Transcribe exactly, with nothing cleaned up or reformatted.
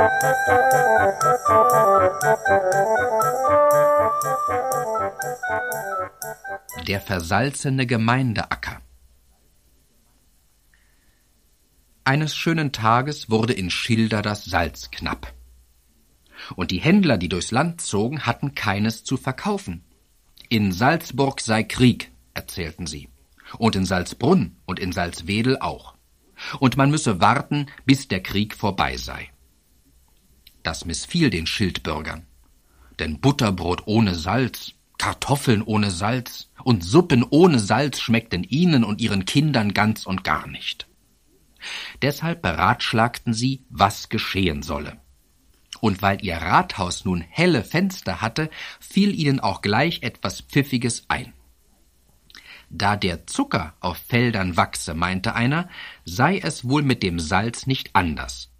Der versalzene Gemeindeacker. Eines schönen Tages wurde in Schilda das Salz knapp. Und die Händler, die durchs Land zogen, hatten keines zu verkaufen. In Salzburg sei Krieg, erzählten sie. Und in Salzbrunn und in Salzwedel auch. Und man müsse warten, bis der Krieg vorbei sei. Das missfiel den Schildbürgern. Denn Butterbrot ohne Salz, Kartoffeln ohne Salz und Suppen ohne Salz schmeckten ihnen und ihren Kindern ganz und gar nicht. Deshalb beratschlagten sie, was geschehen solle. Und weil ihr Rathaus nun helle Fenster hatte, fiel ihnen auch gleich etwas Pfiffiges ein. Da der Zucker auf Feldern wachse, meinte einer, sei es wohl mit dem Salz nicht anders.